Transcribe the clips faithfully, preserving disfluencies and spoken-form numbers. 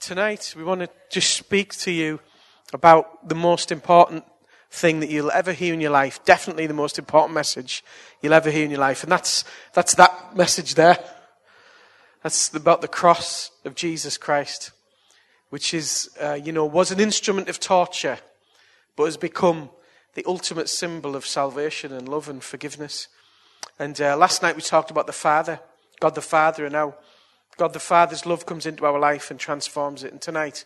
tonight we want to just speak to you about the most important thing that you'll ever hear in your life. Definitely the most important message you'll ever hear in your life. And that's that's that message there. That's about the cross of Jesus Christ, which is, uh, you know, was an instrument of torture, but has become the ultimate symbol of salvation and love and forgiveness. And uh, last night we talked about the Father, God the Father, and how God the Father's love comes into our life and transforms it. And tonight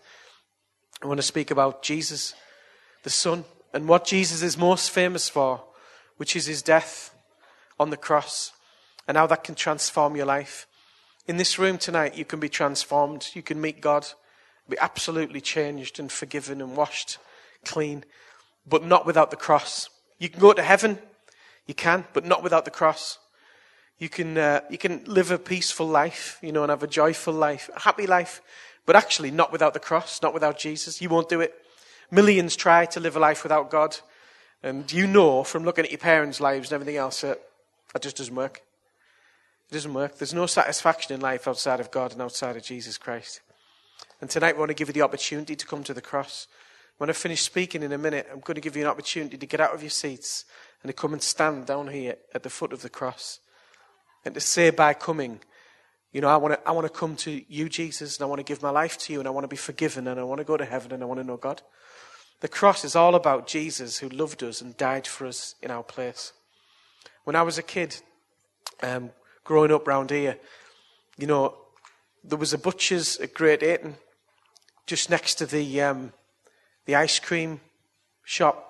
I want to speak about Jesus, the Son, and what Jesus is most famous for, which is his death on the cross, and how that can transform your life. In this room tonight, you can be transformed. You can meet God, be absolutely changed and forgiven and washed clean, but not without the cross. You can go to heaven, you can, but not without the cross. You can uh, you can live a peaceful life, you know, and have a joyful life, a happy life, but actually not without the cross, not without Jesus. You won't do it. Millions try to live a life without God, and you know from looking at your parents' lives and everything else that that just doesn't work. It doesn't work. There's no satisfaction in life outside of God and outside of Jesus Christ. And tonight we want to give you the opportunity to come to the cross. When I finish speaking in a minute, I'm going to give you an opportunity to get out of your seats and to come and stand down here at the foot of the cross. And to say by coming, you know, I want to I want to come to you, Jesus, and I want to give my life to you, and I want to be forgiven, and I want to go to heaven, and I want to know God. The cross is all about Jesus, who loved us and died for us in our place. When I was a kid, um, growing up round here, you know, there was a butcher's at Great Ayton, just next to the um, the ice cream shop.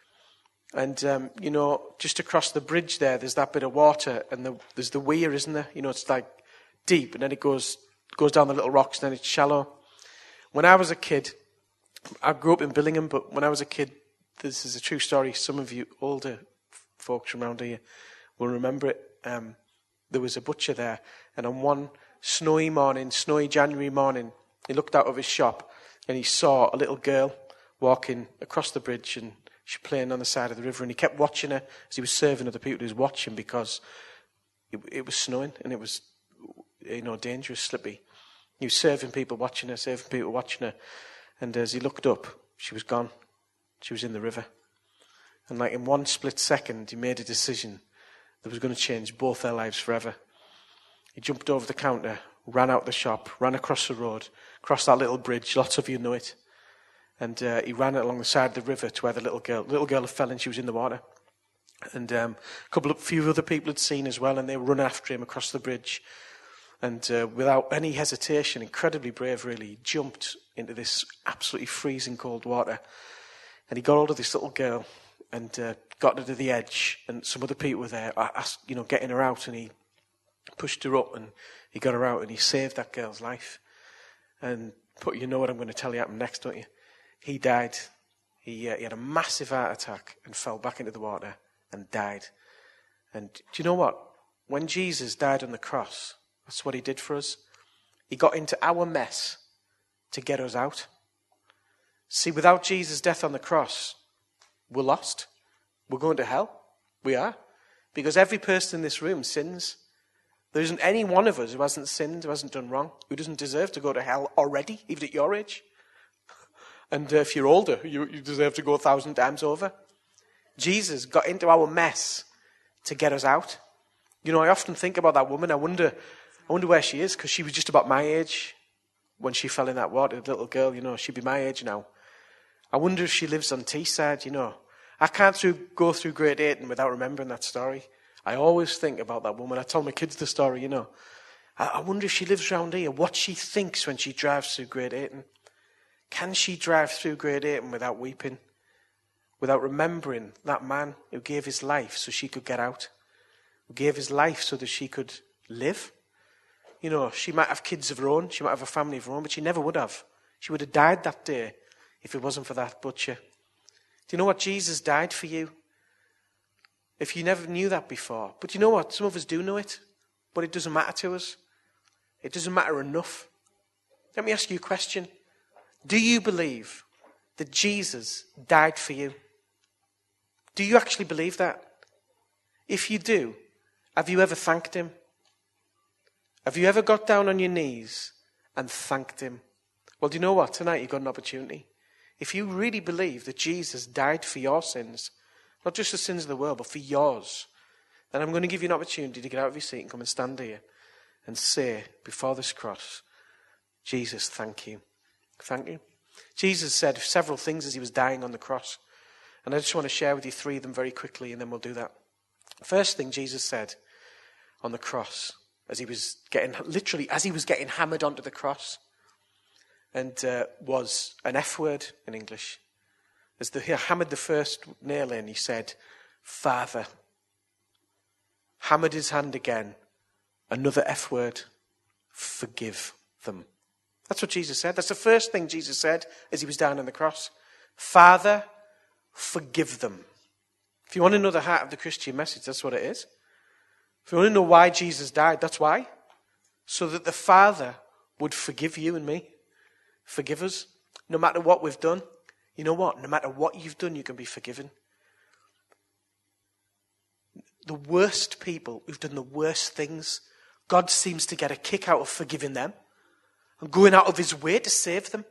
And, um, you know, just across the bridge there, there's that bit of water, and the, there's the weir, isn't there? You know, it's like deep, and then it goes goes down the little rocks, and then it's shallow. When I was a kid, I grew up in Billingham, but when I was a kid, this is a true story. Some of you older folks from around here will remember it. Um, there was a butcher there, and on one snowy morning, snowy January morning, he looked out of his shop, and he saw a little girl walking across the bridge, and she was playing on the side of the river, and he kept watching her as he was serving other people. He was watching because it, it was snowing, and it was, you know, dangerous, slippy. He was serving people, watching her, serving people, watching her. And as he looked up, she was gone. She was in the river. And like in one split second, he made a decision that was going to change both their lives forever. He jumped over the counter, ran out the shop, ran across the road, crossed that little bridge. Lots of you know it. And uh, he ran along the side of the river to where the little girl, the little girl fell, and she was in the water. And um, a couple of few other people had seen as well, and they were running after him across the bridge. And uh, without any hesitation, incredibly brave really, he jumped into this absolutely freezing cold water. And he got hold of this little girl and uh, got her to the edge, and some other people were there, asked, you know, getting her out, and he pushed her up, and he got her out, and he saved that girl's life. And but you know what I'm going to tell you happened next, don't you? He died. He, uh, he had a massive heart attack and fell back into the water and died. And do you know what? When Jesus died on the cross, that's what he did for us. He got into our mess to get us out. See, without Jesus' death on the cross, we're lost. We're going to hell. We are. Because every person in this room sins. There isn't any one of us who hasn't sinned, who hasn't done wrong, who doesn't deserve to go to hell already, even at your age. And uh, if you're older, you, you deserve to go a thousand times over. Jesus got into our mess to get us out. You know, I often think about that woman. I wonder, I wonder where she is, because she was just about my age when she fell in that water. The little girl, you know, she'd be my age now. I wonder if she lives on Teesside, you know. I can't through, go through Great Ayton without remembering that story. I always think about that woman. I tell my kids the story, you know. I, I wonder if she lives around here, what she thinks when she drives through Great Ayton. Can she drive through Great Ayton without weeping? Without remembering that man who gave his life so she could get out? Who gave his life so that she could live? You know, she might have kids of her own. She might have a family of her own, but she never would have. She would have died that day if it wasn't for that butcher. Do you know what? Jesus died for you. If you never knew that before. But you know what? Some of us do know it. But it doesn't matter to us. It doesn't matter enough. Let me ask you a question. Do you believe that Jesus died for you? Do you actually believe that? If you do, have you ever thanked him? Have you ever got down on your knees and thanked him? Well, do you know what? Tonight you've got an opportunity. If you really believe that Jesus died for your sins, not just the sins of the world, but for yours, then I'm going to give you an opportunity to get out of your seat and come and stand here and say before this cross, Jesus, thank you. Thank you. Jesus said several things as he was dying on the cross. And I just want to share with you three of them very quickly, and then we'll do that. First thing Jesus said on the cross, as he was getting, literally as he was getting hammered onto the cross, and uh, was an F word in English. As the, he hammered the first nail in, he said, Father. Hammered his hand again, another F word, forgive them. That's what Jesus said. That's the first thing Jesus said as he was down on the cross. Father, forgive them. If you want to know the heart of the Christian message, that's what it is. If you want to know why Jesus died, that's why. So that the Father would forgive you and me. Forgive us. No matter what we've done. You know what? No matter what you've done, you can be forgiven. The worst people who've done the worst things, God seems to get a kick out of forgiving them and going out of his way to save them.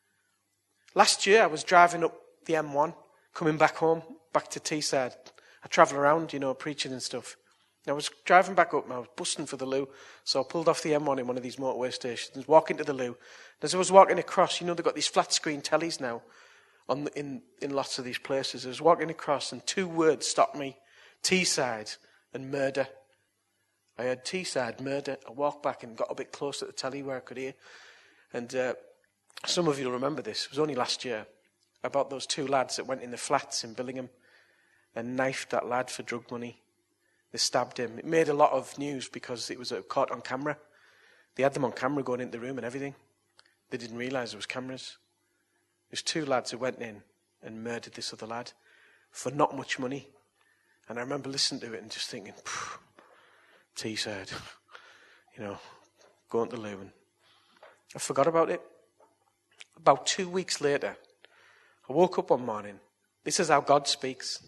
Last year, I was driving up the M one, coming back home, back to Teesside. I travel around, you know, preaching and stuff. I was driving back up and I was busting for the loo, so I pulled off the M one in one of these motorway stations, walking to the loo. And as I was walking across, you know, they've got these flat screen tellies now on the, in, in lots of these places. I was walking across and two words stopped me, Teesside and murder. I heard Teesside, murder. I walked back and got a bit close to the telly where I could hear. And uh, some of you will remember this. It was only last year about those two lads that went in the flats in Billingham and knifed that lad for drug money. They stabbed him. It made a lot of news because it was caught on camera. They had them on camera going into the room and everything. They didn't realise there was cameras. There's two lads who went in and murdered this other lad for not much money. And I remember listening to it and just thinking, Teesside, you know, going to the loo. And I forgot about it. About two weeks later, I woke up one morning. This is how God speaks.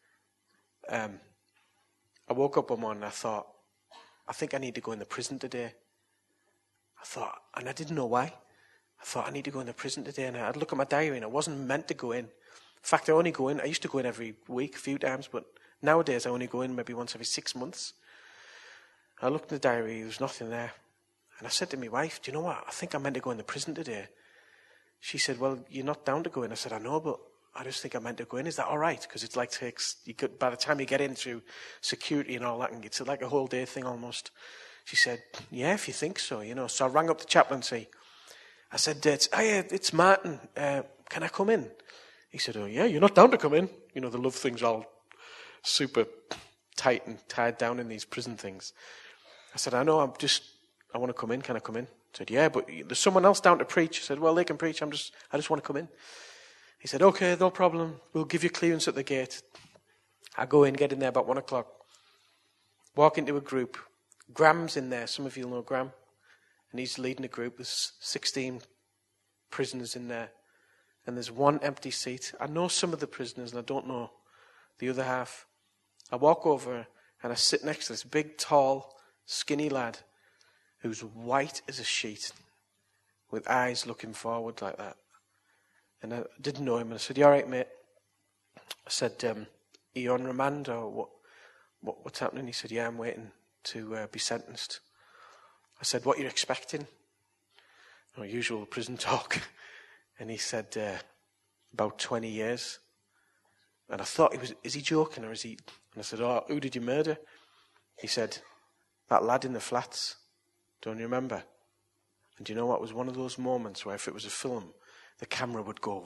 Um, I woke up one morning and I thought, I think I need to go in the prison today. I thought, and I didn't know why. I thought, I need to go in the prison today. And I'd look at my diary and I wasn't meant to go in. In fact, I only go in, I used to go in every week, a few times, but nowadays I only go in maybe once every six months. I looked in the diary, there was nothing there. And I said to my wife, do you know what? I think I'm meant to go in the prison today. She said, well, you're not down to go in. I said, I know, but I just think I meant to go in. Is that all right? Because it's like takes you could, by the time you get in through security and all that, and it's like a whole day thing almost. She said, yeah, if you think so, you know. So I rang up the chaplaincy. I said, it's, hey, it's Martin. Uh, can I come in? He said, oh, yeah, you're not down to come in. You know, they love things all super tight and tied down in these prison things. I said, I know, I'm just, I want to come in. Can I come in? I said, yeah, but there's someone else down to preach. I said, well, they can preach. I'm just, I just want to come in. He said, okay, no problem. We'll give you clearance at the gate. I go in, get in there about one o'clock. Walk into a group. Graham's in there. Some of you know Graham. And he's leading a group. There's sixteen prisoners in there. And there's one empty seat. I know some of the prisoners and I don't know the other half. I walk over and I sit next to this big, tall, skinny lad who's white as a sheet with eyes looking forward like that. And I didn't know him. And I said, you all right, mate? I said, um, are you on remand or what, what? What's happening? He said, yeah, I'm waiting to uh, be sentenced. I said, what are you expecting? Oh, usual prison talk. And he said, uh, about twenty years. And I thought, he was, is he joking or is he? And I said, oh, who did you murder? He said, that lad in the flats. Don't you remember? And you know what? It was one of those moments where if it was a film, the camera would go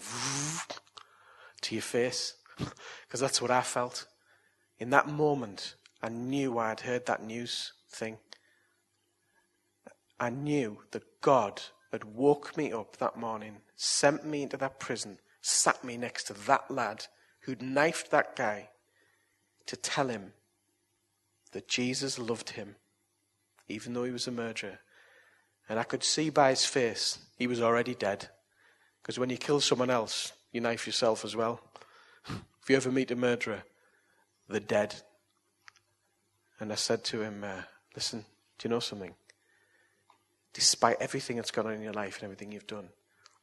to your face. Because that's what I felt. In that moment, I knew I had heard that news thing. I knew that God had woke me up that morning, sent me into that prison, sat me next to that lad who'd knifed that guy to tell him that Jesus loved him, even though he was a murderer. And I could see by his face he was already dead. Because when you kill someone else, you knife yourself as well. If you ever meet a murderer, they're dead. And I said to him, uh, listen, do you know something? Despite everything that's gone on in your life and everything you've done,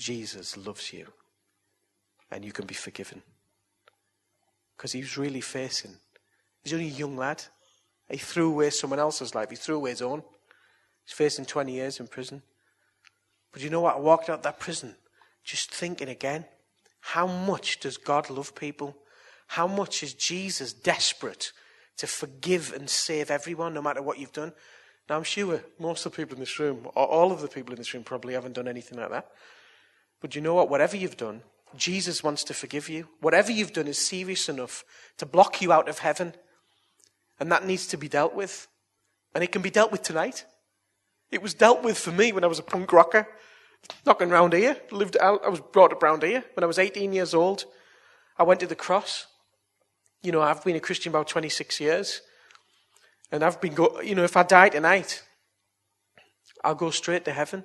Jesus loves you and you can be forgiven. Because he was really facing, he's only a young lad. He threw away someone else's life. He threw away his own. He's facing twenty years in prison. But you know what? I walked out that prison just thinking again, how much does God love people? How much is Jesus desperate to forgive and save everyone, no matter what you've done? Now, I'm sure most of the people in this room, or all of the people in this room, probably haven't done anything like that. But you know what? Whatever you've done, Jesus wants to forgive you. Whatever you've done is serious enough to block you out of heaven. And that needs to be dealt with. And it can be dealt with tonight. It was dealt with for me when I was a punk rocker, knocking around here. Lived out, I was brought up around here. When I was eighteen years old, I went to the cross. You know, I've been a Christian about twenty-six years. And I've been, go, you know, if I die tonight, I'll go straight to heaven.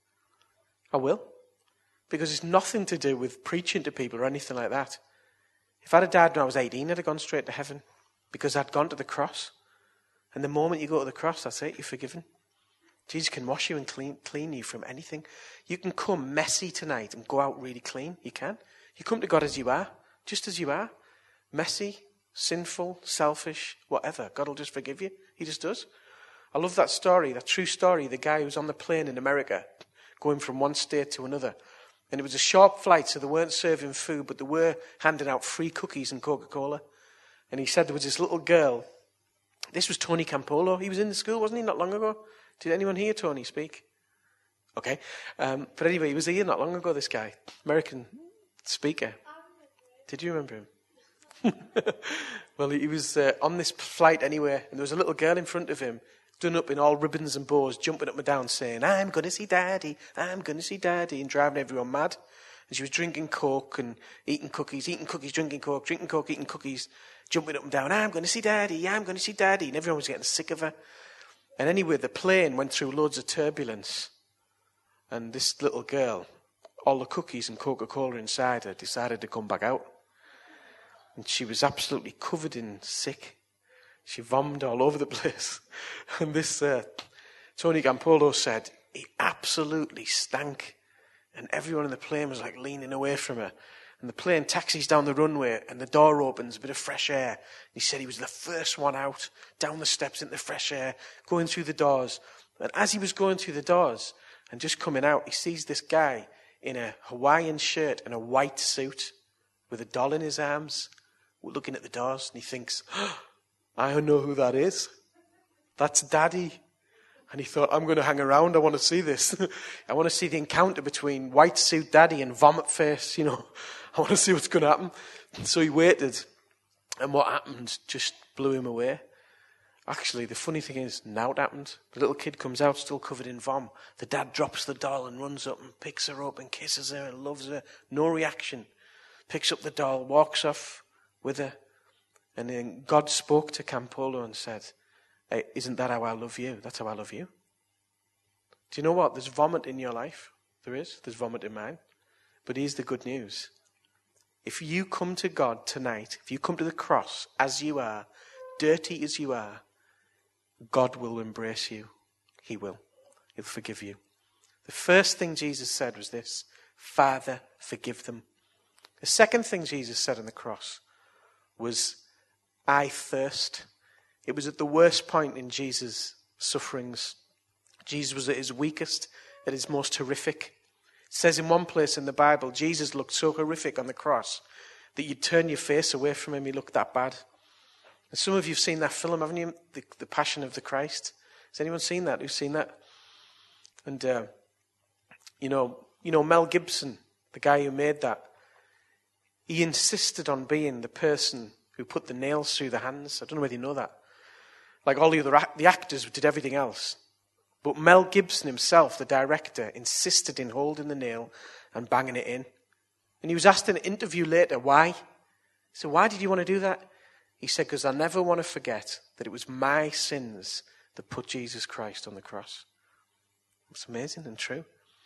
I will. Because it's nothing to do with preaching to people or anything like that. If I'd have died when I was eighteen, I'd have gone straight to heaven. Because I'd gone to the cross. And the moment you go to the cross, that's it, you're forgiven. Jesus can wash you and clean, clean you from anything. You can come messy tonight and go out really clean. You can. You come to God as you are, just as you are. Messy, sinful, selfish, whatever. God will just forgive you. He just does. I love that story, that true story. The guy who was on the plane in America, going from one state to another. And it was a short flight, so they weren't serving food, but they were handing out free cookies and Coca-Cola. And he said there was this little girl. This was Tony Campolo. He was in the school, wasn't he, not long ago? Did anyone hear Tony speak? Okay. Um, but anyway, he was here not long ago, this guy. American speaker. Did you remember him? Well, he was uh, on this flight anyway, and there was a little girl in front of him, done up in all ribbons and bows, jumping up and down, saying, I'm going to see Daddy, I'm going to see Daddy, and driving everyone mad. And she was drinking Coke and eating cookies, eating cookies, drinking Coke, drinking Coke, eating cookies, jumping up and down, I'm going to see Daddy, I'm going to see Daddy. And everyone was getting sick of her. And anyway, the plane went through loads of turbulence. And this little girl, all the cookies and Coca-Cola inside her, decided to come back out. And she was absolutely covered in sick. She vomited all over the place. And this uh, Tony Campolo said, he absolutely stank. And everyone in the plane was like leaning away from her. And the plane taxis down the runway and the door opens, a bit of fresh air. He said he was the first one out, down the steps into the fresh air, going through the doors. And as he was going through the doors and just coming out, he sees this guy in a Hawaiian shirt and a white suit with a doll in his arms, looking at the doors. And he thinks, oh, I know who that is. That's Daddy. And he thought, I'm going to hang around. I want to see this. I want to see the encounter between white suit Daddy and vomit face, you know. I want to see what's going to happen. And so he waited. And what happened just blew him away. Actually, the funny thing is, now it happened. The little kid comes out still covered in vom. The dad drops the doll and runs up and picks her up and kisses her and loves her. No reaction. Picks up the doll, walks off with her. And then God spoke to Campolo and said, hey, isn't that how I love you? That's how I love you. Do you know what? There's vomit in your life. There is. There's vomit in mine. But here's the good news. If you come to God tonight, if you come to the cross as you are, dirty as you are, God will embrace you. He will. He'll forgive you. The first thing Jesus said was this, Father, forgive them. The second thing Jesus said on the cross was, I thirst. It was at the worst point in Jesus' sufferings. Jesus was at his weakest, at his most horrific. It says in one place in the Bible, Jesus looked so horrific on the cross that you'd turn your face away from him. He looked that bad. And some of you have seen that film, haven't you? The, the Passion of the Christ. Has anyone seen that? Who's seen that? And, uh, you know, you know, Mel Gibson, the guy who made that, he insisted on being the person who put the nails through the hands. I don't know whether you know that. Like all the other act- the actors did everything else. But Mel Gibson himself, the director, insisted in holding the nail and banging it in. And he was asked in an interview later, why? So why did you want to do that? He said, because I never want to forget that it was my sins that put Jesus Christ on the cross. It's amazing and true.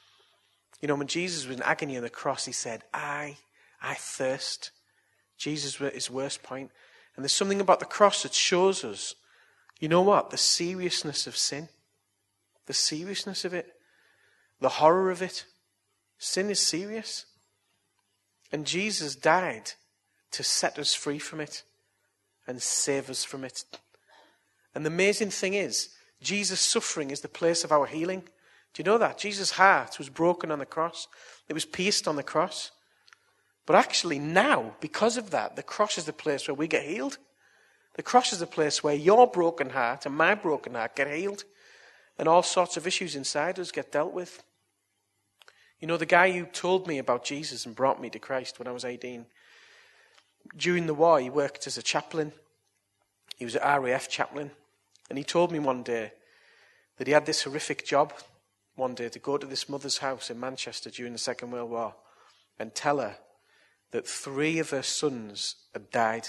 You know, when Jesus was in agony on the cross, he said, I, I thirst. Jesus was at his worst point. And there's something about the cross that shows us, you know what? The seriousness of sin. The seriousness of it. The horror of it. Sin is serious. And Jesus died to set us free from it and save us from it. And the amazing thing is, Jesus' suffering is the place of our healing. Do you know that? Jesus' heart was broken on the cross. It was pierced on the cross. But actually now, because of that, the cross is the place where we get healed. The cross is the place where your broken heart and my broken heart get healed. And all sorts of issues inside us get dealt with. You know, the guy who told me about Jesus and brought me to Christ when I was eighteen, during the war he worked as a chaplain. He was an R A F chaplain. And he told me one day that he had this horrific job one day to go to this mother's house in Manchester during the Second World War and tell her that three of her sons had died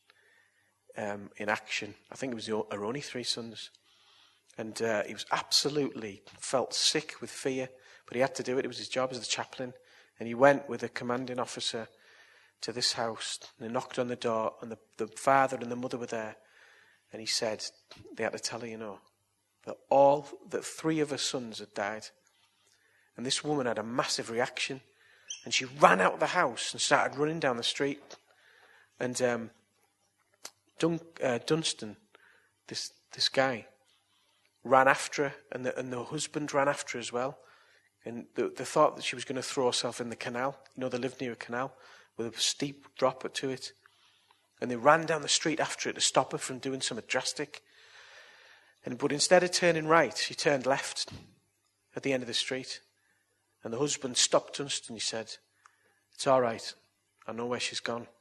um, in action. I think it was her only three sons. And uh, he was absolutely felt sick with fear, but he had to do it. It was his job as the chaplain. And he went with a commanding officer to this house, and they knocked on the door, and the, the father and the mother were there. And he said, they had to tell her, you know, that all, that three of her sons had died. And this woman had a massive reaction. And she ran out of the house and started running down the street. And um, Dun, uh, Dunstan, this this guy, ran after her, and the, and the husband ran after her as well. And they, they thought that she was going to throw herself in the canal. You know, they lived near a canal with a steep drop to it. And they ran down the street after her to stop her from doing something drastic. And but instead of turning right, she turned left at the end of the street. And the husband stopped Dunstan. He said, "It's all right. I know where she's gone."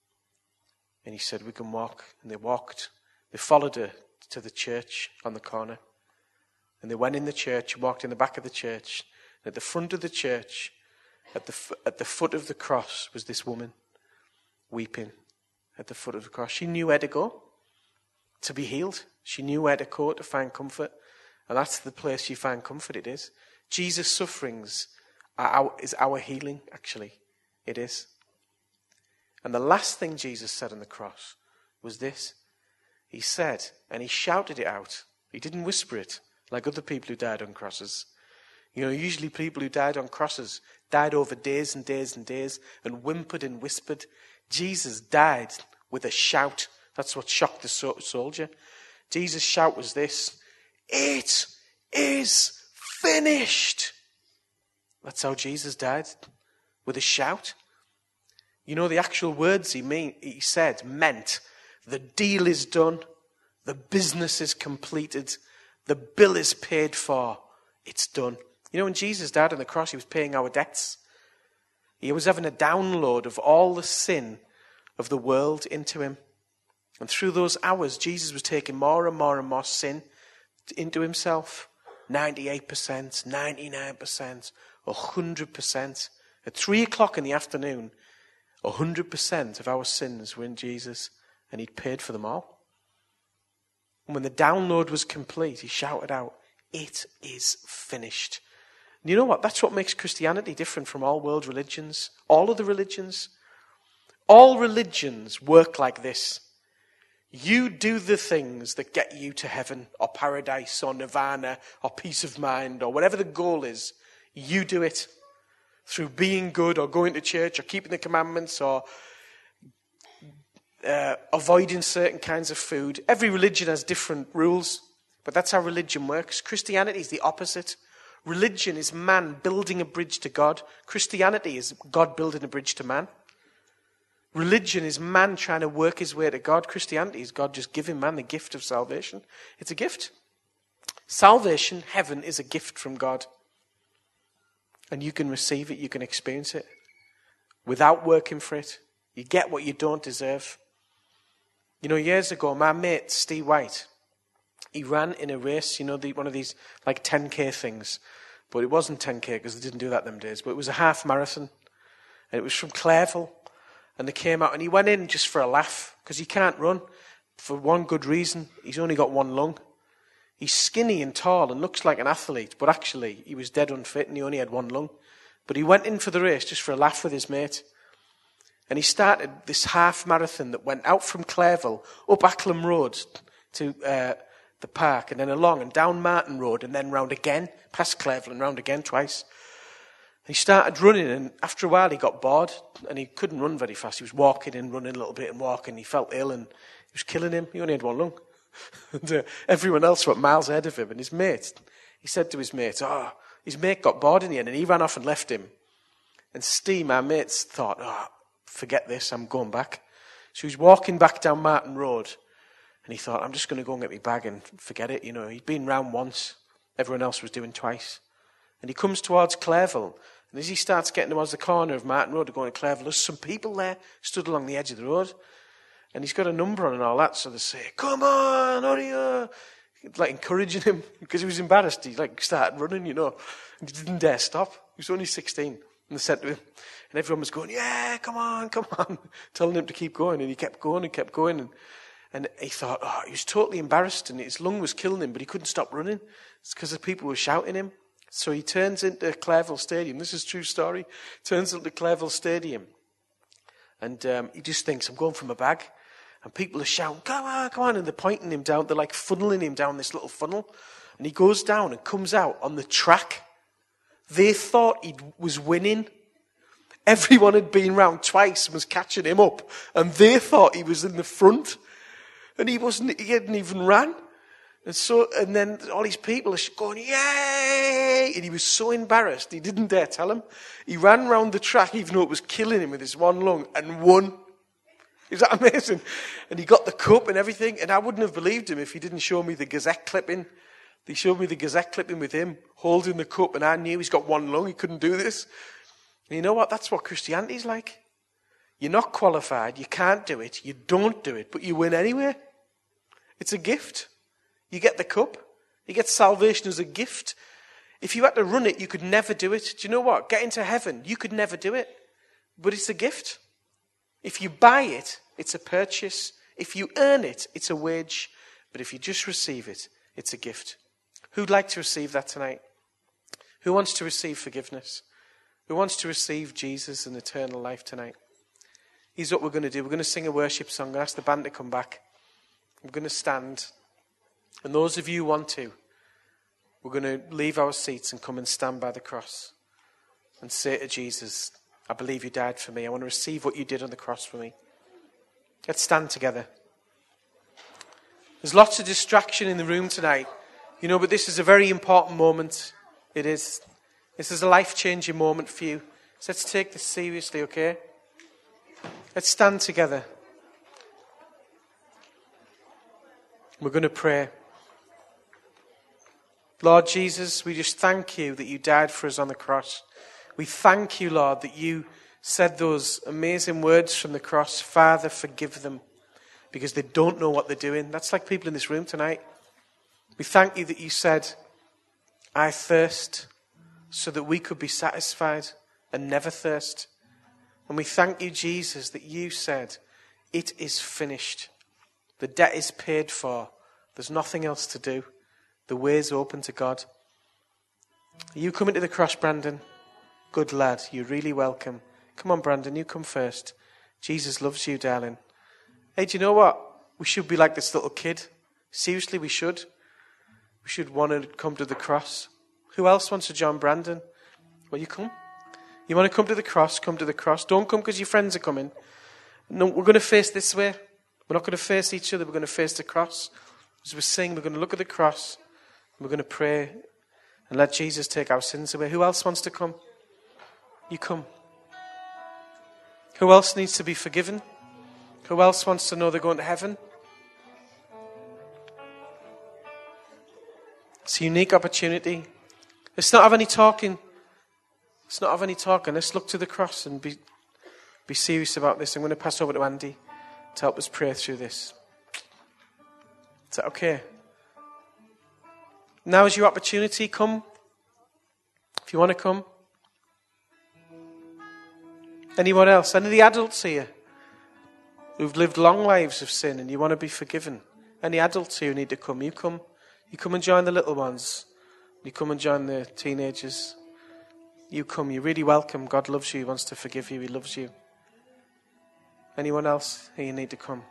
And he said, "We can walk." And they walked. They followed her to the church on the corner. And they went in the church, walked in the back of the church. And at the front of the church, at the at the foot of the cross, was this woman weeping at the foot of the cross. She knew where to go to be healed. She knew where to go to find comfort. And that's the place you find comfort, it is. Jesus' sufferings are our, is our healing, actually. It is. And the last thing Jesus said on the cross was this. He said, and he shouted it out. He didn't whisper it like other people who died on crosses. You know, usually people who died on crosses died over days and days and days and whimpered and whispered. Jesus died with a shout. That's what shocked the so- soldier. Jesus' shout was this: "It is finished." That's how Jesus died, with a shout. You know, the actual words he mean, he said meant, the deal is done, the business is completed, the bill is paid for, it's done. You know, when Jesus died on the cross, he was paying our debts. He was having a download of all the sin of the world into him. And through those hours, Jesus was taking more and more and more sin into himself. ninety-eight percent, ninety-nine percent, one hundred percent. At three o'clock in the afternoon, one hundred percent of our sins were in Jesus, and he'd paid for them all. And when the download was complete, he shouted out, "It is finished." And you know what? That's what makes Christianity different from all world religions. All of the religions. All religions work like this. You do the things that get you to heaven or paradise or nirvana or peace of mind or whatever the goal is. You do it through being good or going to church or keeping the commandments or uh, avoiding certain kinds of food. Every religion has different rules, but that's how religion works. Christianity is the opposite. Religion is man building a bridge to God. Christianity is God building a bridge to man. Religion is man trying to work his way to God. Christianity is God just giving man the gift of salvation. It's a gift. Salvation, heaven, is a gift from God. And you can receive it, you can experience it without working for it. You get what you don't deserve. You know, years ago, my mate, Steve White, he ran in a race, you know, the, one of these like ten K things. But it wasn't ten K because they didn't do that them days. But it was a half marathon. And it was from Clareville. And they came out and he went in just for a laugh because he can't run for one good reason. He's only got one lung. He's skinny and tall and looks like an athlete, but actually he was dead unfit and he only had one lung. But he went in for the race just for a laugh with his mate. And he started this half marathon that went out from Clareville up Acklam Road to uh, the park and then along and down Martin Road and then round again, past Clareville and round again twice. he started running, and after a while he got bored, and he couldn't run very fast. He was walking and running a little bit and walking. He felt ill, and it was killing him. He only had one lung. and uh, everyone else went miles ahead of him. And his mate, he said to his mate, oh, his mate got bored in the end, and he ran off and left him. And Steve, my mate, thought, oh, forget this, I'm going back. So he was walking back down Martin Road, and he thought, I'm just going to go and get my bag and forget it. You know, he'd been round once. Everyone else was doing twice. And he comes towards Clairville. And as he starts getting towards the corner of Martin Road to go into Clairville, there's some people there stood along the edge of the road. And he's got a number on and all that. So they say, come on, hurry up. Like encouraging him because he was embarrassed. He like started running, you know. And he didn't dare stop. He was only sixteen. And they said to him, and everyone was going, yeah, come on, come on. Telling him to keep going. And he kept going and kept going. And, and he thought, oh, he was totally embarrassed. And his lung was killing him, but he couldn't stop running. It's because the people were shouting him. So he turns into Clairville Stadium. This is a true story. Turns into Clairville Stadium. And um, he just thinks, I'm going for my bag. And people are shouting, come on, come on. And they're pointing him down. They're like funneling him down this little funnel. And he goes down and comes out on the track. They thought he was winning. Everyone had been round twice and was catching him up. And they thought he was in the front. And he wasn't, he hadn't even ran. And so, and then all these people are going, yay! And he was so embarrassed, he didn't dare tell him. He ran round the track, even though it was killing him with his one lung, and won. Is that amazing? And he got the cup and everything, and I wouldn't have believed him if he didn't show me the Gazette clipping. They showed me the Gazette clipping with him holding the cup, and I knew he's got one lung, he couldn't do this. And you know what? That's what Christianity's like. You're not qualified, you can't do it, you don't do it, but you win anyway. It's a gift. You get the cup. You get salvation as a gift. If you had to run it, you could never do it. Do you know what? Get into heaven, you could never do it. But it's a gift. If you buy it, it's a purchase. If you earn it, it's a wage. But if you just receive it, it's a gift. Who'd like to receive that tonight? Who wants to receive forgiveness? Who wants to receive Jesus and eternal life tonight? Here's what we're going to do. We're going to sing a worship song. I'm going to ask the band to come back. We're going to stand. And those of you who want to, we're going to leave our seats and come and stand by the cross and say to Jesus, I believe you died for me. I want to receive what you did on the cross for me. Let's stand together. There's lots of distraction in the room tonight, you know, but this is a very important moment. It is. This is a life-changing moment for you. So let's take this seriously, okay? Let's stand together. We're going to pray. Lord Jesus, we just thank you that you died for us on the cross. We thank you, Lord, that you said those amazing words from the cross, Father, forgive them, because they don't know what they're doing. That's like people in this room tonight. We thank you that you said, I thirst, so that we could be satisfied and never thirst. And we thank you, Jesus, that you said, it is finished. The debt is paid for. There's nothing else to do. The way is open to God. Are you coming to the cross, Brandon? Good lad, you're really welcome. Come on, Brandon, you come first. Jesus loves you, darling. Hey, do you know what? We should be like this little kid. Seriously, we should. We should want to come to the cross. Who else wants to join Brandon? Will you come? You want to come to the cross? Come to the cross. Don't come because your friends are coming. No, we're going to face this way. We're not going to face each other. We're going to face the cross. As we sing, we're going to look at the cross. We're going to pray and let Jesus take our sins away. Who else wants to come? You come. Who else needs to be forgiven? Who else wants to know they're going to heaven? It's a unique opportunity. Let's not have any talking. Let's not have any talking. Let's look to the cross and be, be serious about this. I'm going to pass over to Andy to help us pray through this. Is that okay? Now is your opportunity. Come. If you want to come. Anyone else? Any of the adults here who've lived long lives of sin and you want to be forgiven? Any adults here who need to come? You come. You come and join the little ones. You come and join the teenagers. You come. You're really welcome. God loves you. He wants to forgive you. He loves you. Anyone else here, you need to come?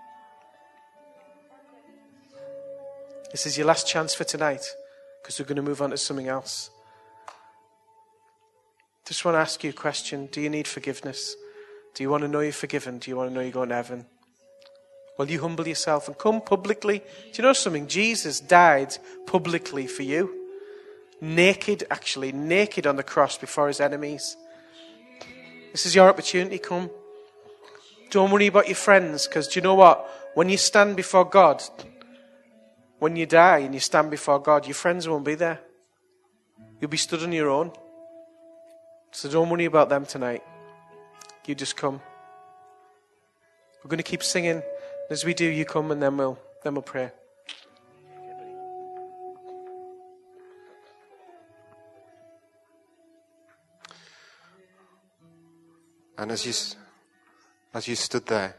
This is your last chance for tonight because we're going to move on to something else. Just want to ask you a question. Do you need forgiveness? Do you want to know you're forgiven? Do you want to know you're going to heaven? Will you humble yourself and come publicly? Do you know something? Jesus died publicly for you. Naked, actually, naked on the cross before his enemies. This is your opportunity. Come. Don't worry about your friends, because do you know what? When you stand before God, when you die and you stand before God, your friends won't be there. You'll be stood on your own. So don't worry about them tonight. You just come. We're going to keep singing. As we do, you come, and then we'll then we'll pray. And as you as you stood there,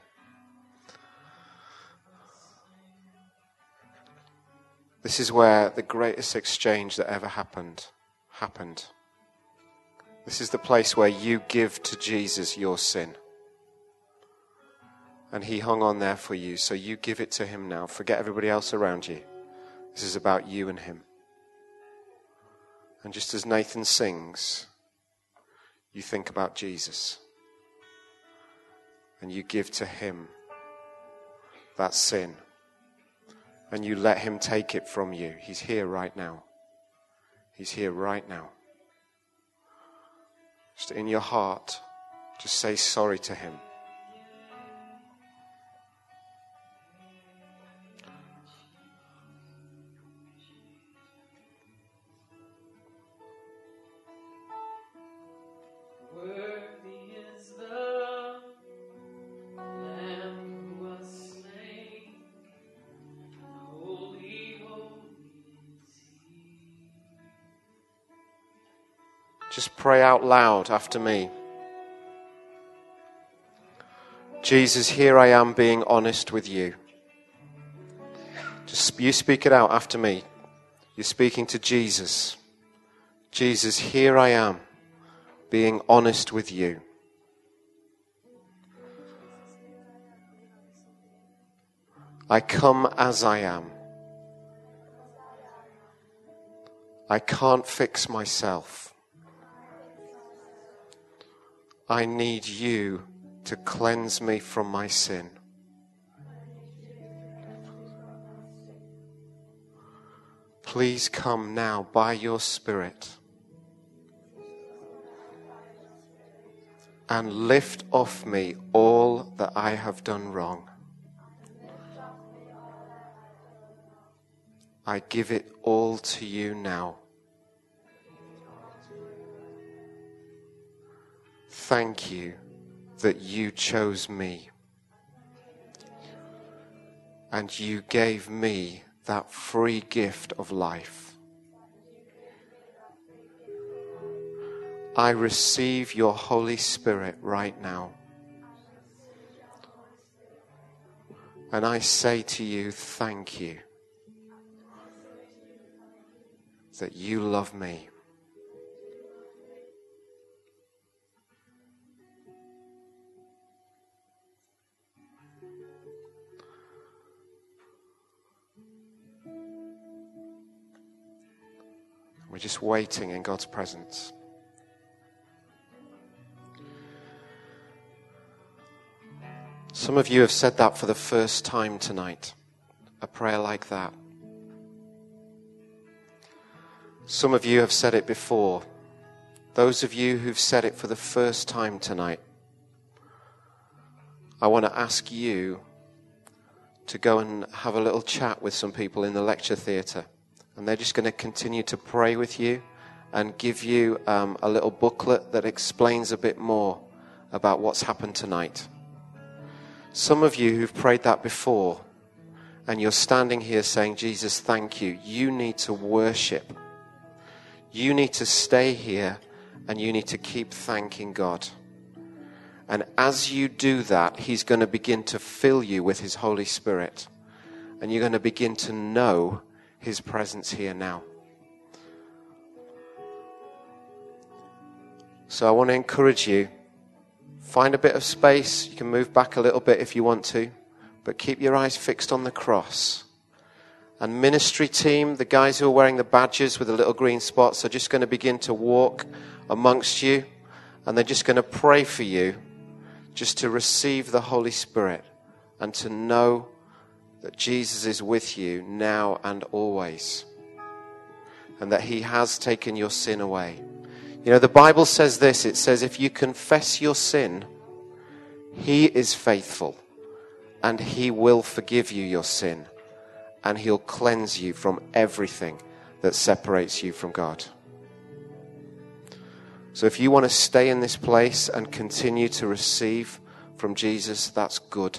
this is where the greatest exchange that ever happened happened. This is the place where you give to Jesus your sin. And he hung on there for you, so you give it to him now. Forget everybody else around you. This is about you and him. And just as Nathan sings, you think about Jesus. And you give to him that sin. And you let him take it from you. He's here right now. He's here right now. Just in your heart, just say sorry to him. Just pray out loud after me. Jesus, here I am being honest with you. Just you speak it out after me. You're speaking to Jesus. Jesus, here I am being honest with you. I come as I am. I can't fix myself. I need you to cleanse me from my sin. Please come now by your Spirit and lift off me all that I have done wrong. I give it all to you now. Thank you that you chose me and you gave me that free gift of life. I receive your Holy Spirit right now. And I say to you, thank you that you love me. We're just waiting in God's presence. Some of you have said that for the first time tonight, a prayer like that. Some of you have said it before. Those of you who've said it for the first time tonight, I want to ask you to go and have a little chat with some people in the lecture theatre. And they're just going to continue to pray with you and give you um, a little booklet that explains a bit more about what's happened tonight. Some of you who've prayed that before and you're standing here saying, Jesus, thank you. You need to worship. You need to stay here and you need to keep thanking God. And as you do that, he's going to begin to fill you with his Holy Spirit. And you're going to begin to know his presence here now. So I want to encourage you, find a bit of space. You can move back a little bit if you want to, but keep your eyes fixed on the cross. And ministry team, the guys who are wearing the badges with the little green spots, are just going to begin to walk amongst you And they're just going to pray for you just to receive the Holy Spirit and to know that Jesus is with you now and always. And that he has taken your sin away. You know, the Bible says this. It says, if you confess your sin, he is faithful and he will forgive you your sin. And he'll cleanse you from everything that separates you from God. So if you want to stay in this place and continue to receive from Jesus, that's good.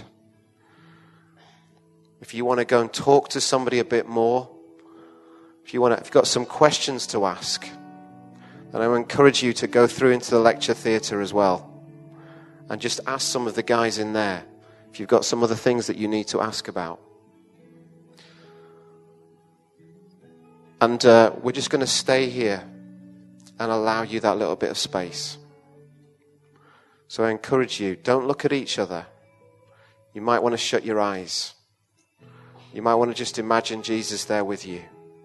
If you want to go and talk to somebody a bit more, if you want to, if you've got some questions to ask, then I would encourage you to go through into the lecture theatre as well and just ask some of the guys in there if you've got some other things that you need to ask about. And uh, we're just going to stay here and allow you that little bit of space. So I encourage you, don't look at each other. You might want to shut your eyes. You might want to just imagine Jesus there with you.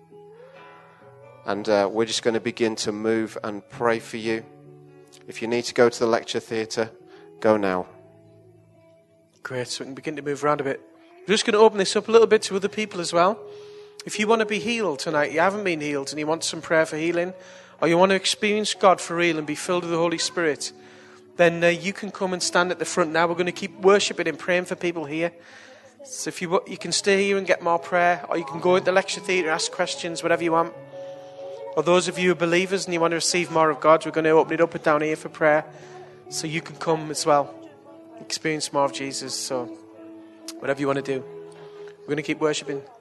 And uh, we're just going to begin to move and pray for you. If you need to go to the lecture theatre, go now. Great, so we can begin to move around a bit. We're just going to open this up a little bit to other people as well. If you want to be healed tonight, you haven't been healed, and you want some prayer for healing, or you want to experience God for real and be filled with the Holy Spirit, then uh, you can come and stand at the front now. We're going to keep worshiping and praying for people here. So if you you can stay here and get more prayer, or you can go into the lecture theatre, ask questions, whatever you want. Or those of you who are believers and you want to receive more of God, we're going to open it up and down here for prayer, so you can come as well, experience more of Jesus. So whatever you want to do, we're going to keep worshiping.